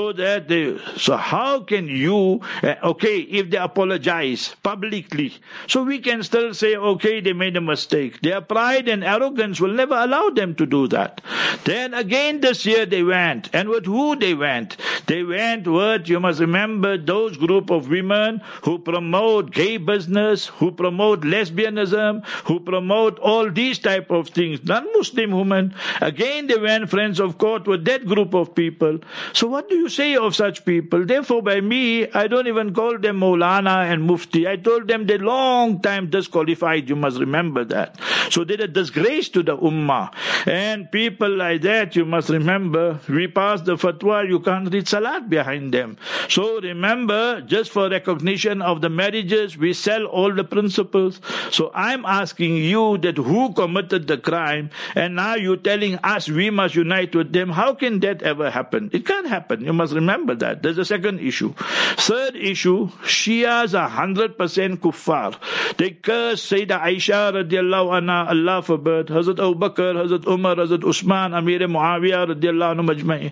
D: So how can you, if they apologize publicly, so we can still say, okay, they made a mistake. Their pride and arrogance will never allow them to do that. Then again this year they went. And with who they went? went? They went with, you must remember, those group of women who promote gay business, who promote lesbianism, who promote all these type of things. Non-Muslim women. Again, they went friends of court with that group of people. So what do you say of such people? Therefore, by me, I don't even call them Maulana and Mufti. I told them they long time disqualified. You must remember that. So they're a disgrace to the Ummah. And people like that, you must remember, we pass the fatwa, you can't read Salat behind them. So remember, just for recognition of the marriages, we sell all the principles. So I'm asking you that who committed the crime, and now you're telling us we must unite with them. How can that ever happen? It can't happen. You must remember that. There's a second issue. Third issue, Shias are 100% kuffar. They curse Sayyidah Aisha radiallahu anha, Allah forbid, Hazrat Abu Bakr, Hazrat Umar, Hazrat Usman, Amir Muawiyah radiallahu anhu majma'i.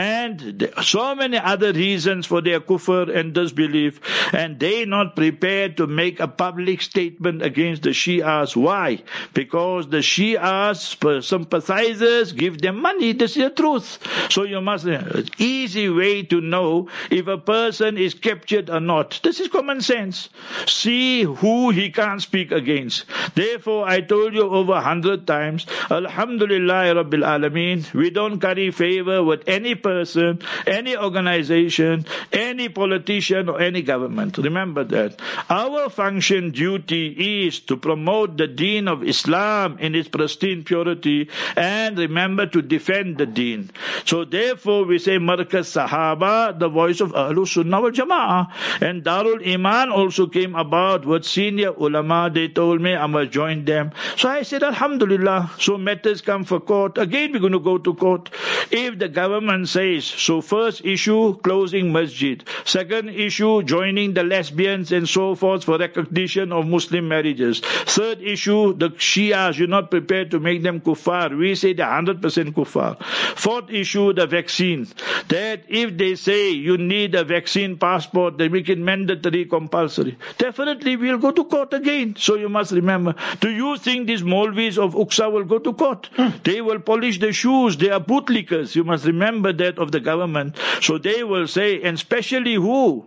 D: And so many other reasons for their kufr and disbelief. And they not prepared to make a public statement against the Shias. Why? Because the Shias, sympathizers, give them money. This is the truth. So you must, easy way to know if a person is captured or not. This is common sense. See who he can't speak against. Therefore, I told you over 100 times, Alhamdulillah Rabbil Alameen, we don't carry favor with any person, any organization, any politician or any government. Remember that. Our function, duty is to promote the deen of Islam in its pristine purity and remember to defend the deen. So therefore we say Markaz Sahaba, the voice of Ahlul Sunnah wal Jama'ah. And Darul Iman also came about with senior ulama. They told me I must join them. So I said Alhamdulillah. So matters come for court. Again we're going to go to court. If the government says, so first issue, closing masjid. Second issue, joining the lesbians and so forth for recognition of Muslim marriages. Third issue, the Shias, you're not prepared to make them kuffar. We say they're 100% kuffar. Fourth issue, the vaccine. That if they say you need a vaccine passport, they make it mandatory, compulsory. Definitely we'll go to court again. So you must remember. Do you think these Maulvis of Uqsa will go to court? They will polish the shoes. They are bootlickers. You must remember that of the government. So they will say, and especially who?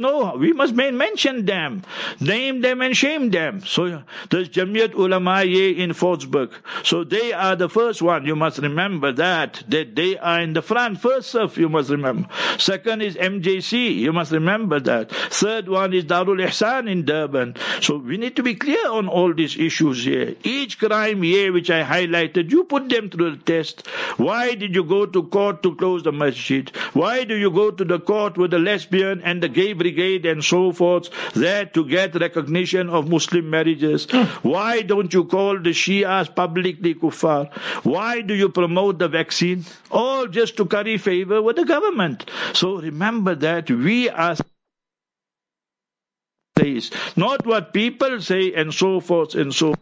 D: We must mention them, name them and shame them. So there's Jamiat Ulama in Fortsburg. So they are the first one. You must remember that they are in the front. First surf, you must remember. Second is MJC. You must remember that. Third one is Darul Ihsan in Durban. So we need to be clear on all these issues here. Each crime here which I highlighted, you put them through the test. Why did you go to court to close the masjid? Why do you go to the court with the lesbian and the gay brigade and so forth, there to get recognition of Muslim marriages? Why don't you call the Shias publicly kuffar? Why do you promote the vaccine? All just to curry favor with the government. So remember that we are not what people say and so forth and so.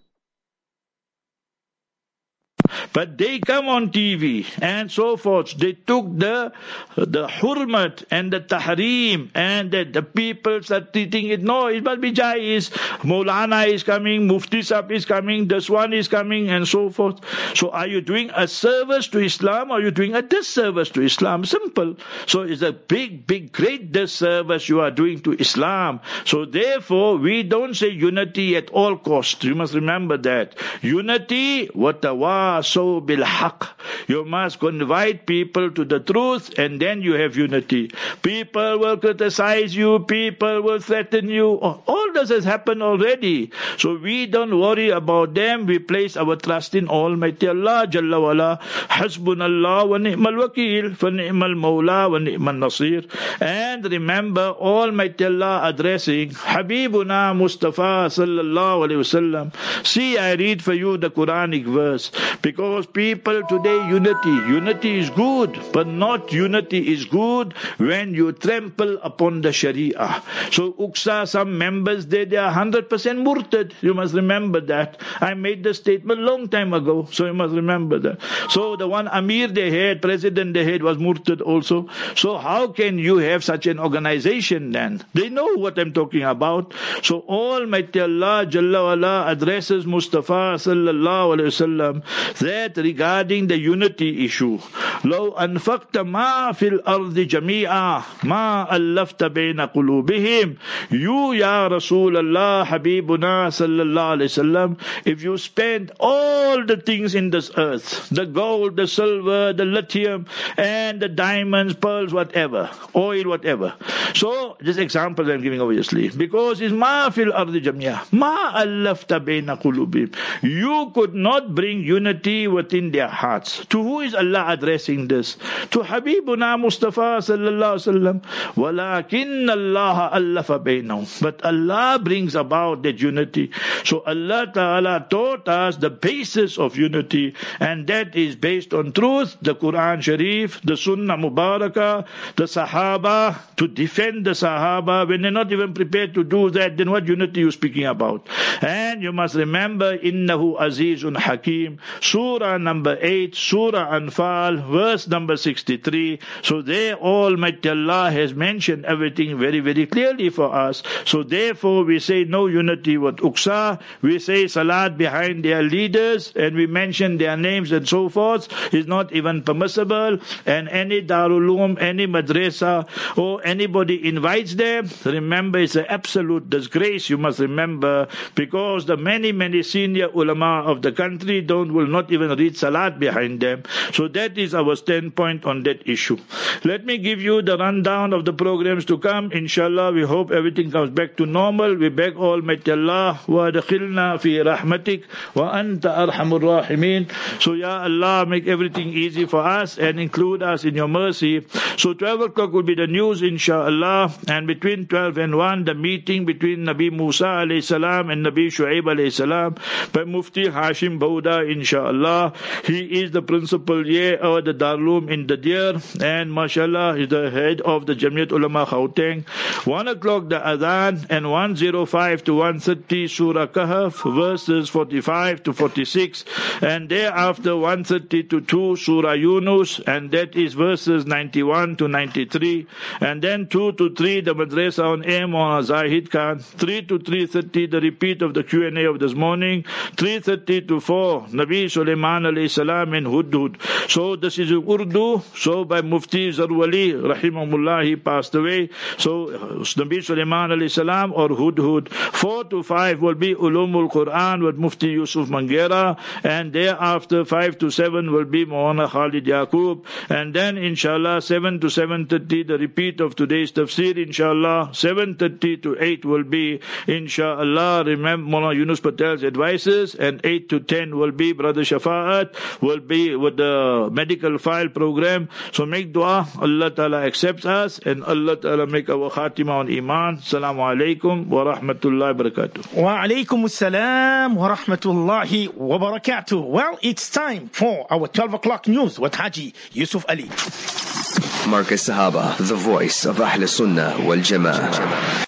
D: But they come on TV and so forth. They took the hurmat and the tahreem and the people are treating it. No, it must be jais. Maulana is coming, Mufti Sahib is coming, this one is coming and so forth. So are you doing a service to Islam or are you doing a disservice to Islam? Simple. So it's a big, great disservice you are doing to Islam. So therefore, we don't say unity at all costs. You must remember that. Unity, watawasaw bil haqq. You must invite people to the truth and then you have unity. People will criticize you, people will threaten you. All this has happened already. So we don't worry about them. We place our trust in Almighty Allah Jalla wala. Hasbunallah wa ni'mal wakil, fa ni'mal mawla wa ni'mal nasir. And remember Almighty Allah addressing Habibuna Mustafa sallallahu alayhi wasallam. See, I read for you the Quranic verse. Because people today, unity is good, but not unity is good when you trample upon the Sharia. So Uqsa, some members they are 100% murtad. You must remember that. I made the statement long time ago, so you must remember that. So the one Amir they had, president they had was murtad also. So how can you have such an organization then? They know what I'm talking about. So Almighty Allah Jalla wala addresses Mustafa sallallahu alaihi wasallam that regarding the unity issue. لو أنفقت ما في الأرض جميعا ما ألفت بين قلوبهم. You Ya Rasulullah Habibuna sallallahu alayhi wasallam, if you spend all the things in this earth, the gold, the silver, the lithium, and the diamonds, pearls, whatever, oil, whatever. So this example I'm giving obviously, because it's ma fil ardi jamia, ma allafta baina qulubihim. You could not bring unity within their hearts. To who is Allah addressing this? To Habibuna Mustafa sallallahu alaihi wasallam. Walakin Allah allafa bainahum. But Allah brings about that unity. So Allah Ta'ala taught us the basis of unity, and that is based on truth, the Quran Sharif, the Sunnah Mubarakah, the Sahaba, to defend the Sahaba. When they're not even prepared to do that, then what unity are you speaking about? And you must remember, Innahu Azizun Hakim, Surah number 8, Surah Anfal, verse number 63. So there Almighty Allah has mentioned everything very, very clearly for us. So therefore we say no unity with Uqsa, we say Salat behind their leaders, and we mention their names and so forth is not even permissible. And any Darul Uloom, any madrasa, or anybody invites them, remember it's an absolute disgrace, you must remember, because the many senior ulama of the country will not even read Salat behind them. So that is our standpoint on that issue. Let me give you the rundown of the programs to come. Inshallah, we hope everything comes back to normal. We beg Almighty Allah, wa adkhilna fi rahmatik wa anta arhamur rahimin. So Ya Allah, make everything easy for us and include us in your mercy. So 12 o'clock will be the news, inshallah, and between 12 and 1, the meeting between Nabi Musa alayhi salam and Nabi Shu'aib alayhi salam by Mufti Hashim Bauda, inshallah. He is the principal here of the Darul Uloom in the Deer, and mashallah is the head of the Jamiyat Ulama Gauteng. 1 o'clock the Adhan, and 105 to 130 Surah Kahf verses 45 to 46, and thereafter 130 to 2 Surah Yunus, and that is verses 91 to 93, and then 2 to 3 the Madrasa on Air Maulana Zahid Khan, 3 to 3:30 the repeat of the Q&A of this morning, 3:30 to 4 Nabi Sulaiman alayhi salam and Hudhud. So this is Urdu, so by Mufti Zarwali rahimahullah, he passed away. So Nabi Sulaiman alayhi salam or Hudhud. 4 to 5 will be Ulumul Quran with Mufti Yusuf Mangera, and thereafter 5 to 7 will be Maulana Khalid Yaqub, and then inshallah 7 to 7:30 the repeat of today's tafsir, inshallah. 7:30 to 8 will be inshallah remember Maulana Yunus Patel's advices, and 8 to 10 will be Brother Shafa'at will be with the medical file program. So make dua, Allah Ta'ala accepts us, and Allah Ta'ala make our khatima on iman. Assalamu alaikum wa rahmatullahi wa barakatuh.
C: Wa alaikum assalam wa rahmatullahi wa barakatuh. Well, it's time for our 12 o'clock news with Haji Yusuf Ali.
A: Markaz Sahaba, the voice of Ahl Sunnah wal Jama'ah.